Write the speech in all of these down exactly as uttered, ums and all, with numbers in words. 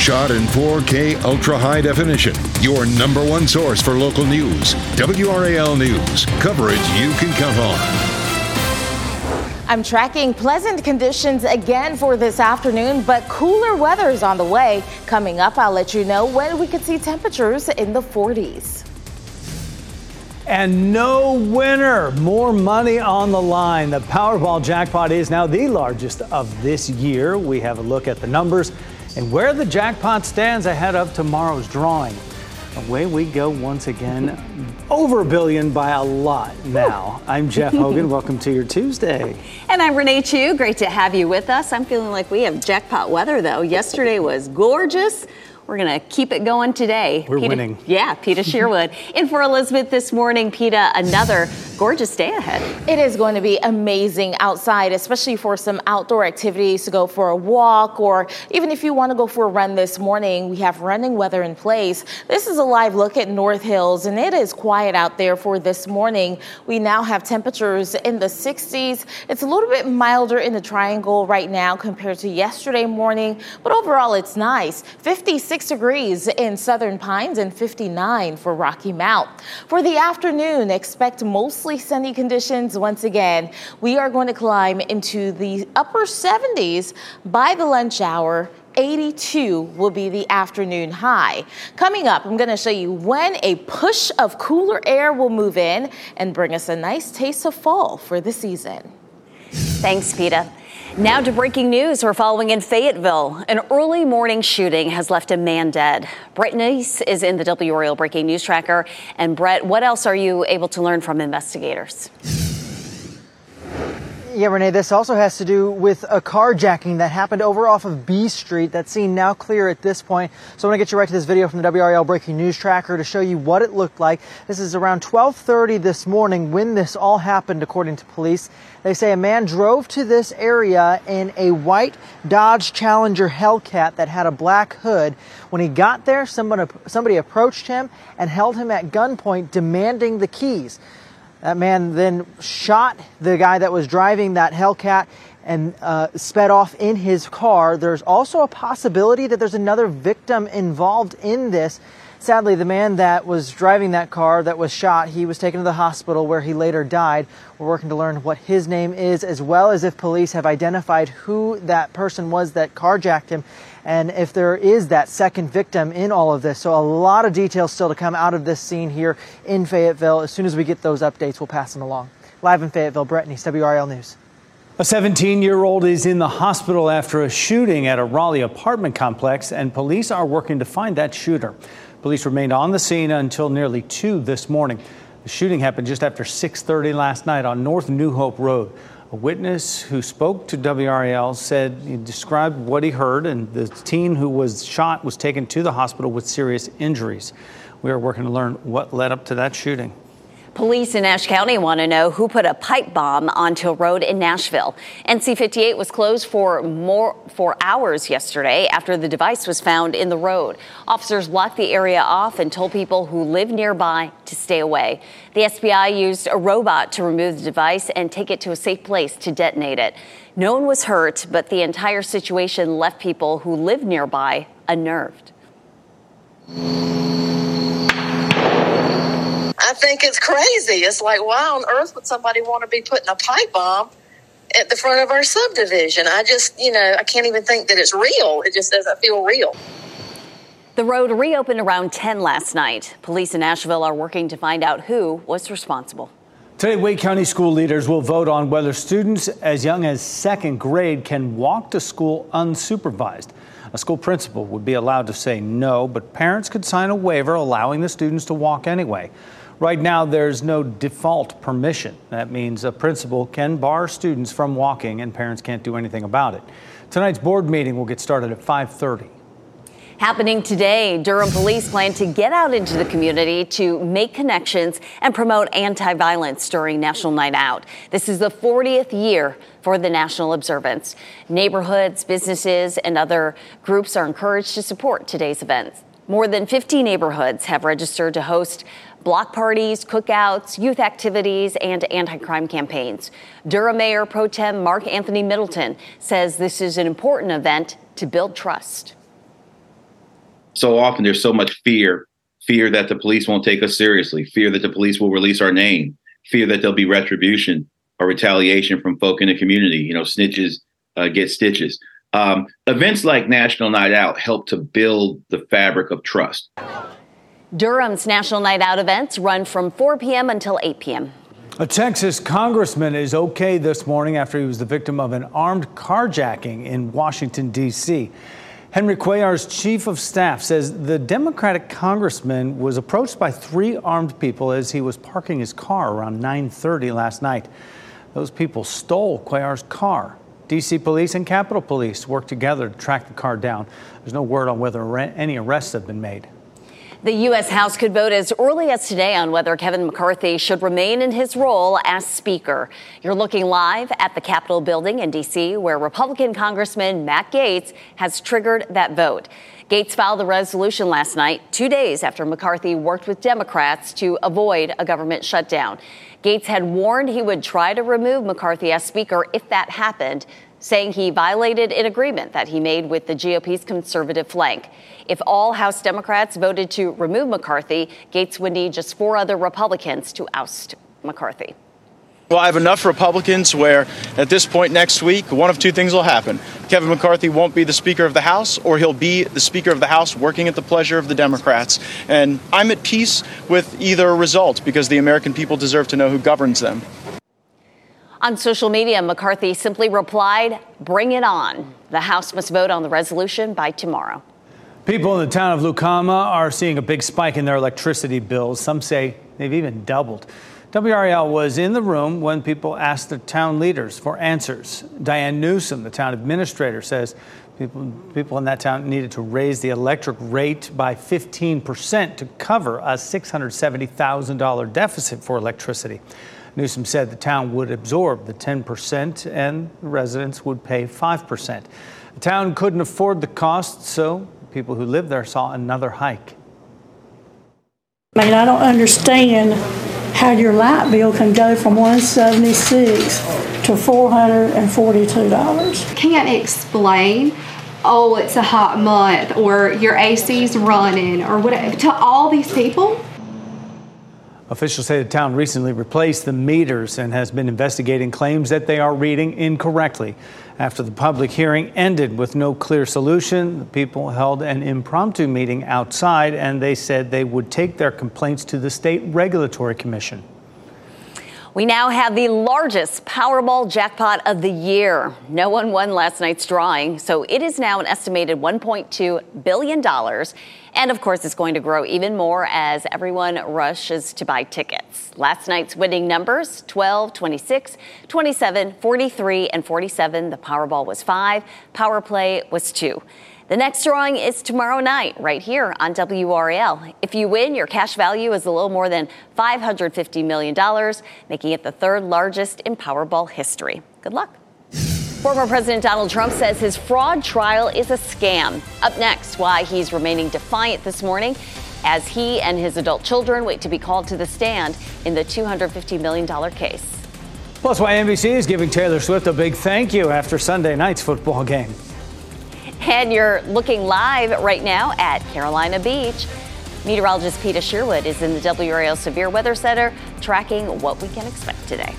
shot in four K ultra high definition. Your number one source for local news. W R A L News. Coverage you can count on. I'm tracking pleasant conditions again for this afternoon, but cooler weather is on the way. Coming up, I'll let you know when we could see temperatures in the forties. And no winner. More money on the line. The Powerball jackpot is now the largest of this year. We have a look at the numbers and where the jackpot stands ahead of tomorrow's drawing. Away we go once again. Over a billion by a lot now. I'm Jeff Hogan. Welcome to your Tuesday. And I'm Renee Chu. Great to have you with us. I'm feeling like we have jackpot weather, though. Yesterday was gorgeous. We're going to keep it going today. We're Peta, winning. Yeah, Peta Sherwood. In for Elizabeth this morning. Peta, another gorgeous day ahead. It is going to be amazing outside, especially for some outdoor activities to go for a walk, or even if you want to go for a run this morning. We have running weather in place. This is a live look at North Hills, and it is quiet out there for this morning. We now have temperatures in the sixties. It's a little bit milder in the Triangle right now compared to yesterday morning, but overall it's nice. fifty-six degrees in Southern Pines and fifty-nine for Rocky Mount. For the afternoon, expect mostly sunny conditions once again. We are going to climb into the upper seventies by the lunch hour. eighty-two will be the afternoon high. Coming up, I'm going to show you when a push of cooler air will move in and bring us a nice taste of fall for the season. Thanks, Peta. Now to breaking news. We're following in Fayetteville. An early morning shooting has left a man dead. Brett Neese is in the W R A L Breaking News Tracker. And Brett, what else are you able to learn from investigators? Yeah, Renee, this also has to do with a carjacking that happened over off of B Street. That scene now clear at this point. So I want to get you right to this video from the W R A L Breaking News Tracker to show you what it looked like. This is around twelve thirty this morning when this all happened, according to police. They say a man drove to this area in a white Dodge Challenger Hellcat that had a black hood. When he got there, somebody, somebody approached him and held him at gunpoint, demanding the keys. That man then shot the guy that was driving that Hellcat and uh, sped off in his car. There's also a possibility that there's another victim involved in this. Sadly, the man that was driving that car that was shot, he was taken to the hospital where he later died. We're working to learn what his name is, as well as if police have identified who that person was that carjacked him, and if there is that second victim in all of this. So a lot of details still to come out of this scene here in Fayetteville. As soon as we get those updates, we'll pass them along. Live in Fayetteville, Brett Neese, W R A L News. A seventeen-year-old is in the hospital after a shooting at a Raleigh apartment complex, and police are working to find that shooter. Police remained on the scene until nearly two this morning. The shooting happened just after six thirty last night on North New Hope Road. A witness who spoke to W R A L said he described what he heard, and the teen who was shot was taken to the hospital with serious injuries. We are working to learn what led up to that shooting. Police in Ashe County want to know who put a pipe bomb onto a road in Nashville. N C fifty-eight was closed for more for hours yesterday after the device was found in the road. Officers blocked the area off and told people who live nearby to stay away. The S B I used a robot to remove the device and take it to a safe place to detonate it. No one was hurt, but the entire situation left people who live nearby unnerved. I think it's crazy. It's like, why on earth would somebody want to be putting a pipe bomb at the front of our subdivision? I just, you know, I can't even think that it's real. It just doesn't feel real. The road reopened around ten last night. Police in Nashville are working to find out who was responsible. Today, Wake County school leaders will vote on whether students as young as second grade can walk to school unsupervised. A school principal would be allowed to say no, but parents could sign a waiver allowing the students to walk anyway. Right now, there's no default permission. That means a principal can bar students from walking and parents can't do anything about it. Tonight's board meeting will get started at five thirty. Happening today, Durham police plan to get out into the community to make connections and promote anti-violence during National Night Out. This is the fortieth year for the national observance. Neighborhoods, businesses, and other groups are encouraged to support today's events. More than fifty neighborhoods have registered to host block parties, cookouts, youth activities, and anti-crime campaigns. Durham Mayor Pro Tem Mark Anthony Middleton says this is an important event to build trust. So often there's so much fear, fear that the police won't take us seriously, fear that the police will release our name, fear that there'll be retribution or retaliation from folk in the community. You know, snitches uh, get stitches. Um, events like National Night Out help to build the fabric of trust. Durham's National Night Out events run from four p.m. until eight p.m. A Texas congressman is okay this morning after he was the victim of an armed carjacking in Washington, D C Henry Cuellar's chief of staff says the Democratic congressman was approached by three armed people as he was parking his car around nine thirty last night. Those people stole Cuellar's car. D C police and Capitol Police worked together to track the car down. There's no word on whether any arrests have been made. The U S House could vote as early as today on whether Kevin McCarthy should remain in his role as Speaker. You're looking live at the Capitol building in D C, where Republican Congressman Matt Gaetz has triggered that vote. Gaetz filed the resolution last night, two days after McCarthy worked with Democrats to avoid a government shutdown. Gaetz had warned he would try to remove McCarthy as Speaker if that happened, saying he violated an agreement that he made with the G O P's conservative flank. If all House Democrats voted to remove McCarthy, Gaetz would need just four other Republicans to oust McCarthy. Well, I have enough Republicans where at this point next week, one of two things will happen. Kevin McCarthy won't be the Speaker of the House, or he'll be the Speaker of the House working at the pleasure of the Democrats. And I'm at peace with either result because the American people deserve to know who governs them. On social media, McCarthy simply replied, "Bring it on." The House must vote on the resolution by tomorrow. People in the town of Lucama are seeing a big spike in their electricity bills. Some say they've even doubled. W R A L was in the room when people asked the town leaders for answers. Diane Newsom, the town administrator, says people, people in that town needed to raise the electric rate by fifteen percent to cover a six hundred seventy thousand dollars deficit for electricity. Newsom said the town would absorb the ten percent and the residents would pay five percent. The town couldn't afford the cost, so people who live there saw another hike. I mean, I don't understand how your light bill can go from one hundred seventy-six dollars to four hundred forty-two dollars. Can't explain, oh, it's a hot month, or your A C's running, or whatever, to all these people. Officials say the town recently replaced the meters and has been investigating claims that they are reading incorrectly. After the public hearing ended with no clear solution, the people held an impromptu meeting outside, and they said they would take their complaints to the State Regulatory Commission. We now have the largest Powerball jackpot of the year. No one won last night's drawing, so it is now an estimated one point two billion dollars. And of course, it's going to grow even more as everyone rushes to buy tickets. Last night's winning numbers, twelve, twenty-six, twenty-seven, forty-three, and forty-seven. The Powerball was five. Power Play was two. The next drawing is tomorrow night, right here on W R A L. If you win, your cash value is a little more than five hundred fifty million dollars, making it the third largest in Powerball history. Good luck. Former President Donald Trump says his fraud trial is a scam. Up next, why he's remaining defiant this morning as he and his adult children wait to be called to the stand in the two hundred fifty million dollars case. Plus, why N B C is giving Taylor Swift a big thank you after Sunday night's football game. And you're looking live right now at Carolina Beach. Meteorologist Peter Sherwood is in the W R A L Severe Weather Center tracking what we can expect today.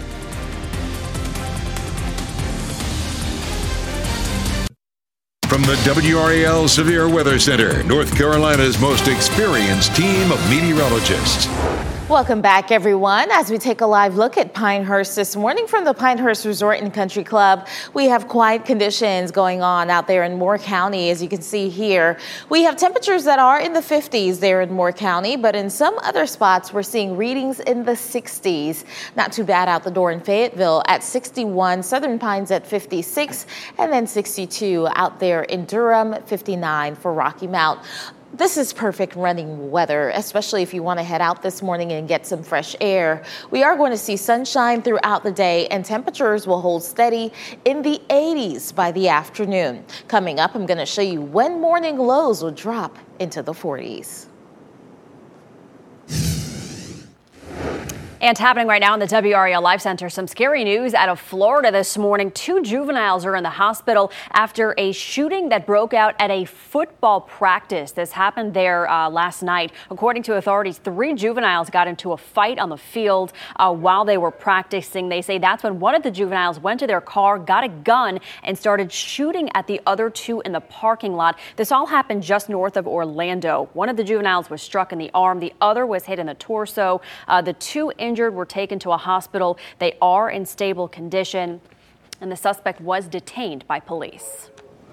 From the W R A L Severe Weather Center, North Carolina's most experienced team of meteorologists. Welcome back, everyone. As we take a live look at Pinehurst this morning from the Pinehurst Resort and Country Club, we have quiet conditions going on out there in Moore County, as you can see here. We have temperatures that are in the fifties there in Moore County, but in some other spots, we're seeing readings in the sixties. Not too bad out the door in Fayetteville at sixty-one, Southern Pines at fifty-six, and then sixty-two out there in Durham, fifty-nine for Rocky Mount. This is perfect running weather, especially if you want to head out this morning and get some fresh air. We are going to see sunshine throughout the day, and temperatures will hold steady in the eighties by the afternoon. Coming up, I'm going to show you when morning lows will drop into the forties. And happening right now in the W R A L Live Center, some scary news out of Florida this morning. Two juveniles are in the hospital after a shooting that broke out at a football practice. This happened there uh, last night. According to authorities, three juveniles got into a fight on the field uh, while they were practicing. They say that's when one of the juveniles went to their car, got a gun, and started shooting at the other two in the parking lot. This all happened just north of Orlando. One of the juveniles was struck in the arm. The other was hit in the torso. Uh, the two injured were taken to a hospital. They are in stable condition, and the suspect was detained by police.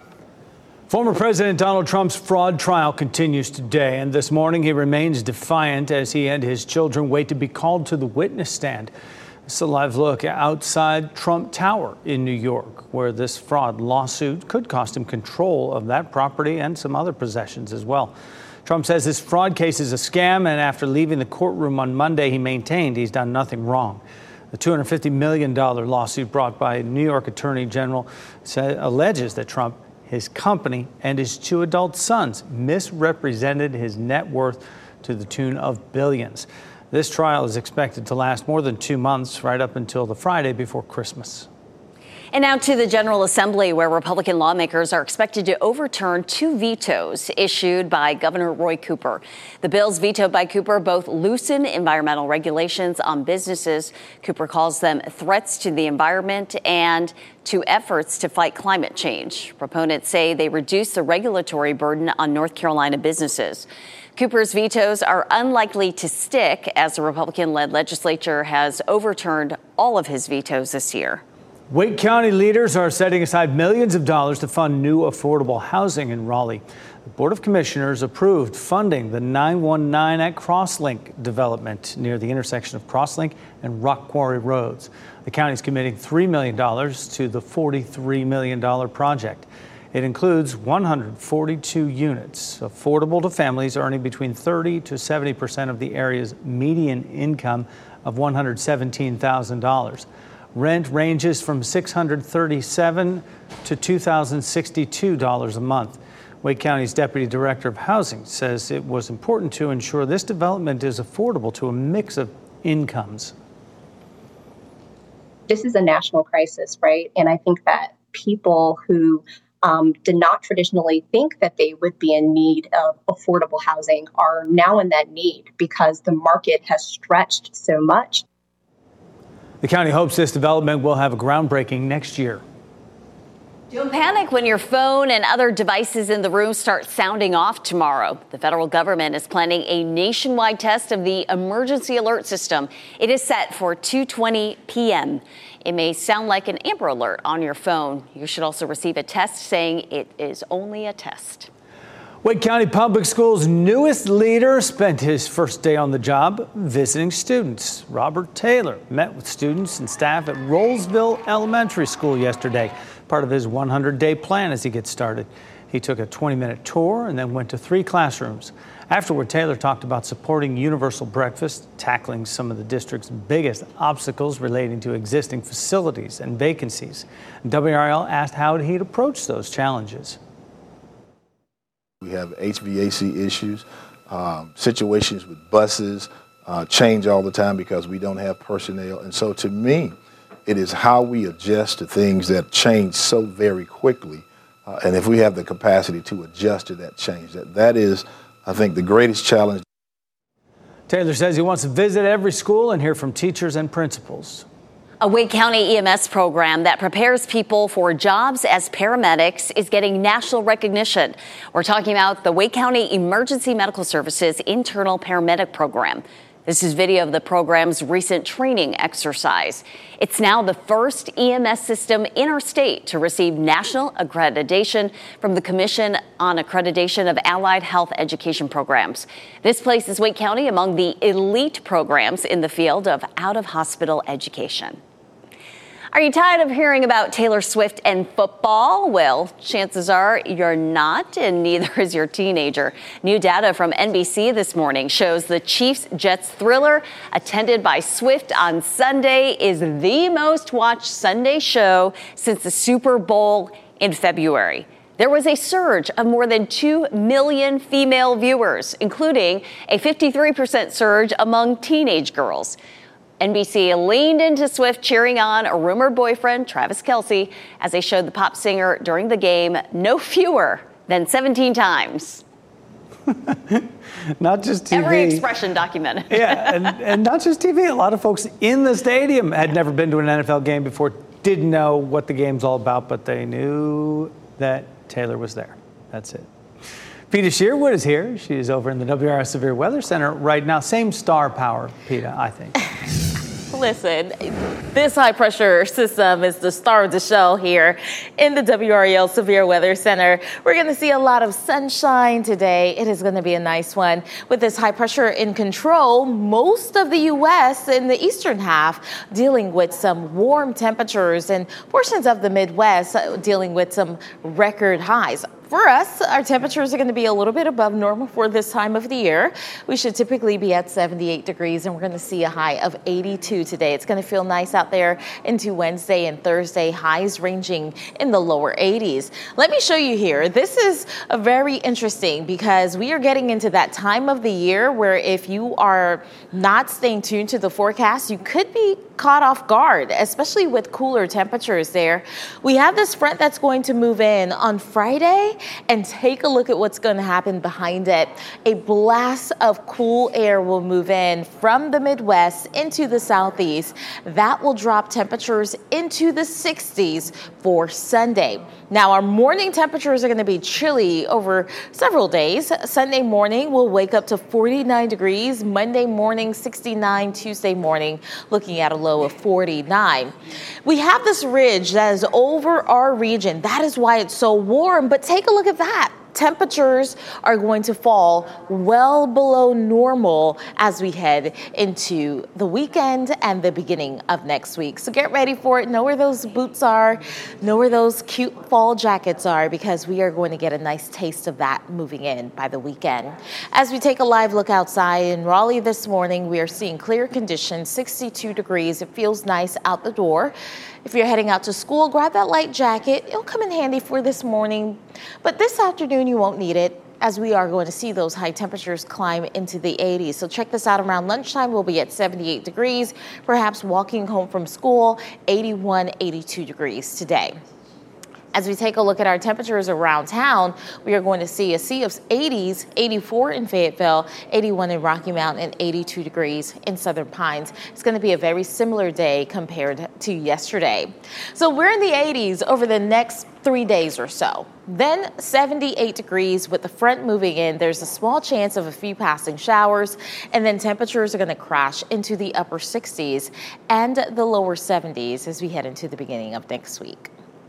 Former President Donald Trump's fraud trial continues today, and this morning he remains defiant as he and his children wait to be called to the witness stand. It's a live look outside Trump Tower in New York, where this fraud lawsuit could cost him control of that property and some other possessions as well. Trump says this fraud case is a scam, and after leaving the courtroom on Monday, he maintained he's done nothing wrong. The two hundred fifty million dollars lawsuit brought by New York Attorney General say, alleges that Trump, his company, and his two adult sons misrepresented his net worth to the tune of billions. This trial is expected to last more than two months, right up until the Friday before Christmas. And now to the General Assembly, where Republican lawmakers are expected to overturn two vetoes issued by Governor Roy Cooper. The bills vetoed by Cooper both loosen environmental regulations on businesses. Cooper calls them threats to the environment and to efforts to fight climate change. Proponents say they reduce the regulatory burden on North Carolina businesses. Cooper's vetoes are unlikely to stick, as the Republican-led legislature has overturned all of his vetoes this year. Wake County leaders are setting aside millions of dollars to fund new affordable housing in Raleigh. The Board of Commissioners approved funding the nine one nine at Crosslink development near the intersection of Crosslink and Rock Quarry Roads. The county is committing three million dollars to the forty-three million dollars project. It includes one hundred forty-two units, affordable to families earning between thirty to seventy percent of the area's median income of one hundred seventeen thousand dollars. Rent ranges from six hundred thirty-seven dollars to two thousand sixty-two dollars a month. Wake County's Deputy Director of Housing says it was important to ensure this development is affordable to a mix of incomes. This is a national crisis, right? And I think that people who um, did not traditionally think that they would be in need of affordable housing are now in that need because the market has stretched so much. The county hopes this development will have a groundbreaking next year. Don't panic when your phone and other devices in the room start sounding off tomorrow. The federal government is planning a nationwide test of the emergency alert system. It is set for two twenty p.m. It may sound like an Amber Alert on your phone. You should also receive a test saying it is only a test. Wake County Public Schools' newest leader spent his first day on the job visiting students. Robert Taylor met with students and staff at Rollsville Elementary School yesterday, part of his one hundred day plan as he gets started. He took a twenty minute tour and then went to three classrooms. Afterward, Taylor talked about supporting universal breakfast, tackling some of the district's biggest obstacles relating to existing facilities and vacancies. W R L asked how he'd approach those challenges. We have H V A C issues, um, situations with buses uh, change all the time because we don't have personnel. And so to me, it is how we adjust to things that change so very quickly. Uh, and if we have the capacity to adjust to that change, that, that is, I think, the greatest challenge. Taylor says he wants to visit every school and hear from teachers and principals. A Wake County E M S program that prepares people for jobs as paramedics is getting national recognition. We're talking about the Wake County Emergency Medical Services Internal Paramedic Program. This is video of the program's recent training exercise. It's now the first E M S system in our state to receive national accreditation from the Commission on Accreditation of Allied Health Education Programs. This places Wake County among the elite programs in the field of out-of-hospital education. Are you tired of hearing about Taylor Swift and football? Well, chances are you're not, and neither is your teenager. New data from N B C this morning shows the Chiefs-Jets thriller, attended by Swift on Sunday, is the most watched Sunday show since the Super Bowl in February. There was a surge of more than two million female viewers, including a fifty-three percent surge among teenage girls. N B C leaned into Swift cheering on a rumored boyfriend, Travis Kelce, as they showed the pop singer during the game no fewer than seventeen times. Not just T V. Every expression documented. Yeah, and, and not just T V. A lot of folks in the stadium had never been to an N F L game before, didn't know what the game's all about, but they knew that Taylor was there. That's it. Peta Sherwood is here. She is over in the W R S Severe Weather Center right now. Same star power, Peta, I think. Listen, this high pressure system is the star of the show here in the W R E L Severe Weather Center. We're going to see a lot of sunshine today. It is going to be a nice one. With this high pressure in control, most of the U S in the eastern half dealing with some warm temperatures and portions of the Midwest dealing with some record highs. For us, our temperatures are going to be a little bit above normal for this time of the year. We should typically be at seventy-eight degrees, and we're going to see a high of eighty-two today. It's going to feel nice out there into Wednesday and Thursday, highs ranging in the lower eighties. Let me show you here. This is a very interesting because we are getting into that time of the year where if you are not staying tuned to the forecast, you could be caught off guard, especially with cooler temperatures there. We have this front that's going to move in on Friday, and take a look at what's going to happen behind it. A blast of cool air will move in from the Midwest into the Southeast. That will drop temperatures into the sixties for Sunday. Now, our morning temperatures are going to be chilly over several days. Sunday morning, we'll wake up to forty-nine degrees. Monday morning, sixty-nine. Tuesday morning, looking at a low of forty-nine. We have this ridge that is over our region. That is why it's so warm. But take a look at that. Temperatures are going to fall well below normal as we head into the weekend and the beginning of next week. So get ready for it. Know where those boots are. Know where those cute fall jackets are, because we are going to get a nice taste of that moving in by the weekend. As we take a live look outside in Raleigh this morning, we are seeing clear conditions, sixty-two degrees. It feels nice out the door. If you're heading out to school, grab that light jacket. It'll come in handy for this morning. But this afternoon, you won't need it, as we are going to see those high temperatures climb into the eighties. So check this out. Around lunchtime, we'll be at seventy-eight degrees. Perhaps walking home from school, eighty-one, eighty-two degrees today. As we take a look at our temperatures around town, we are going to see a sea of eighties, eighty-four in Fayetteville, eighty-one in Rocky Mount, and eighty-two degrees in Southern Pines. It's going to be a very similar day compared to yesterday. So we're in the eighties over the next three days or so. Then seventy-eight degrees with the front moving in. There's a small chance of a few passing showers, and then temperatures are going to crash into the upper sixties and the lower seventies as we head into the beginning of next week.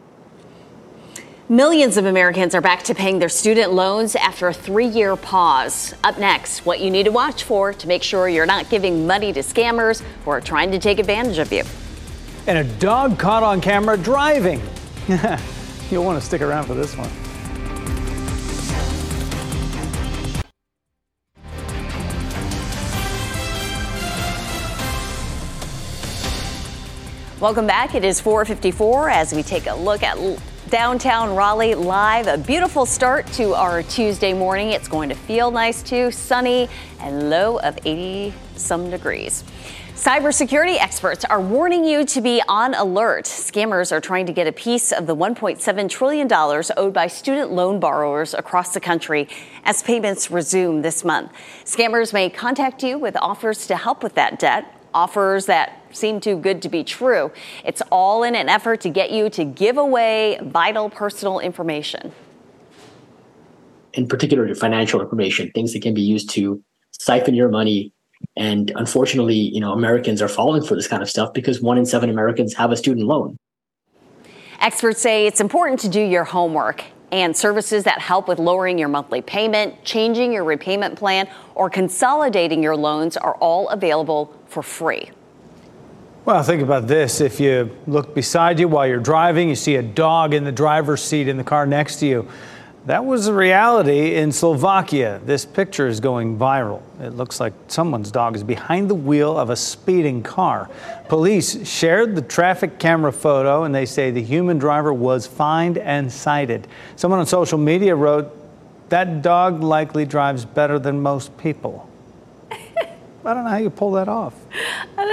Millions of Americans are back to paying their student loans after a three-year pause. Up next, what you need to watch for to make sure you're not giving money to scammers who are trying to take advantage of you. And a dog caught on camera driving. You'll want to stick around for this one. Welcome back. It is four fifty-four as we take a look at downtown Raleigh live. A beautiful start to our Tuesday morning. It's going to feel nice too, sunny and low of eighty some degrees. Cybersecurity experts are warning you to be on alert. Scammers are trying to get a piece of the one point seven trillion dollars owed by student loan borrowers across the country as payments resume this month. Scammers may contact you with offers to help with that debt, offers that seem too good to be true. It's all in an effort to get you to give away vital personal information. In particular, your financial information, things that can be used to siphon your money. And unfortunately, you know, Americans are falling for this kind of stuff because one in seven Americans have a student loan. Experts say it's important to do your homework, and services that help with lowering your monthly payment, changing your repayment plan, or consolidating your loans are all available for free. Well, think about this. If you look beside you while you're driving, you see a dog in the driver's seat in the car next to you. That was a reality in Slovakia. This picture is going viral. It looks like someone's dog is behind the wheel of a speeding car. Police shared the traffic camera photo, and they say the human driver was fined and cited. Someone on social media wrote, "That dog likely drives better than most people." I don't know how you pull that off. I don't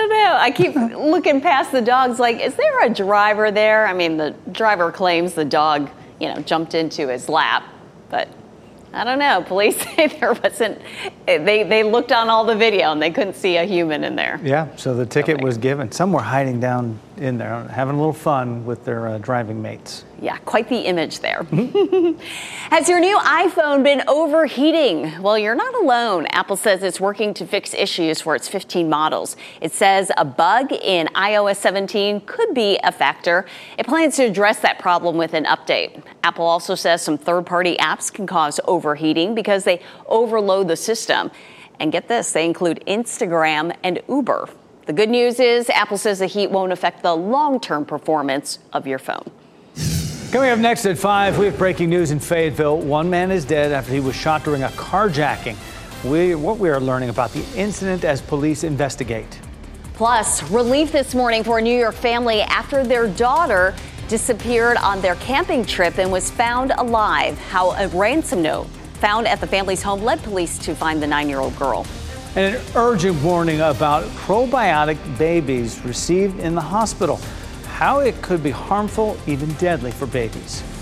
don't know. I keep looking past the dogs like, is there a driver there? I mean, the driver claims the dog, you know, jumped into his lap, but I don't know. Police say there wasn't, they, they looked on all the video and they couldn't see a human in there. Yeah, so the ticket okay. was given. Some were hiding down in there, having a little fun with their uh, driving mates. Yeah, quite the image there. Has your new iPhone been overheating? Well, you're not alone. Apple says it's working to fix issues for its fifteen models. It says a bug in i O S seventeen could be a factor. It plans to address that problem with an update. Apple also says some third-party apps can cause overheating because they overload the system. And get this, they include Instagram and Uber. The good news is Apple says the heat won't affect the long-term performance of your phone. Coming up next at five, we have breaking news in Fayetteville. One man is dead after he was shot during a carjacking. We, what we are learning about the incident as police investigate. Plus, relief this morning for a New York family after their daughter disappeared on their camping trip and was found alive. How a ransom note found at the family's home led police to find the nine-year-old girl. And an urgent warning about probiotic babies received in the hospital. How it could be harmful, even deadly for babies.